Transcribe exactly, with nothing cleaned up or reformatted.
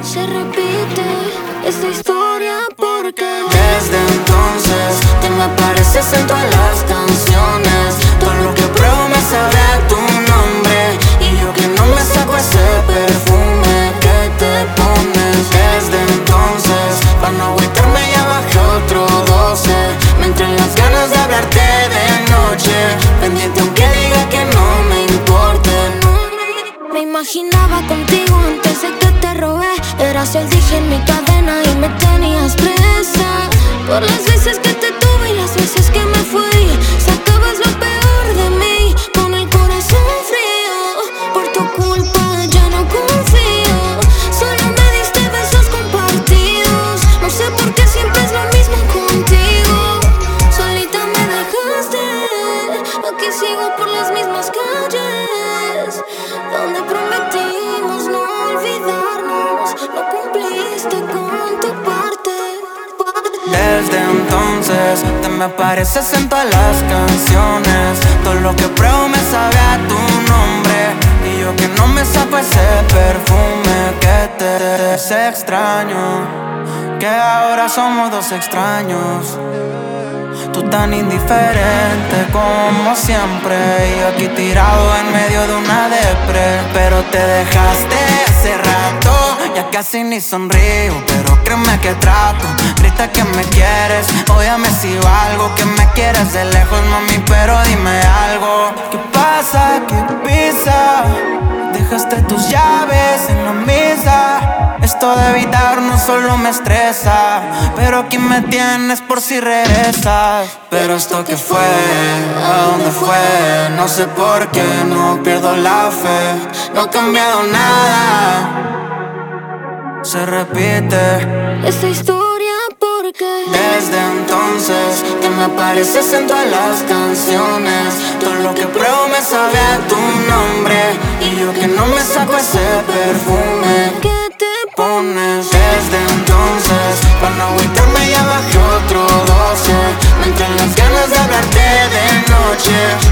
Se repite esta historia porque desde entonces te me apareces en todas las canciones. Todo lo que pruebo me sabe a tu nombre, y yo que no me saco ese perfume que te pones. Desde entonces, para no agüitarme ya bajé otro doce. Me entran las ganas de hablarte de noche, pendiente aunque diga que no me importe. Me imaginaba contigo antes de que te robé. Eras el dije en mi cadena y me tenías presa. Por las veces que te tuve y las veces que me fui, sacabas lo peor de mí con el corazón frío. Por tu culpa ya no confío. Solo me diste besos compartidos. No sé por qué siempre es lo mismo contigo. Solita me dejaste. Aquí sigo por las mismas calles donde prometimos no olvidarnos. No cumpliste con tu parte. Desde entonces te me apareces en todas las canciones. Todo lo que pruebo me sabe a tu nombre, y yo que no me saco ese perfume que te es extraño. Que ahora somos dos extraños. Tú tan indiferente como siempre, y yo aquí tirado en medio de una depre. Pero te dejaste hace rato, ya casi ni sonrío, pero créeme que trato. Grita que me quieres, óyame si valgo, que me quieres de lejos, mami, pero dime algo. ¿Qué pasa? ¿Qué pisa? Dejaste tus llaves en la mesa. Esto de evitarnos solo me estresa, pero aquí me tienes por si regresas. Pero esto que fue, ¿a dónde fue? No sé por qué, no pierdo la fe. No ha cambiado nada, se repite Esta historia porque desde entonces te me apareces en todas las canciones. Todo lo que pruebo me sabe a tu nombre, y yo que no me saco ese perfume que te pones. Desde entonces, para no agüitarme ya bajé otro doce. Me entran las ganas de hablarte de noche,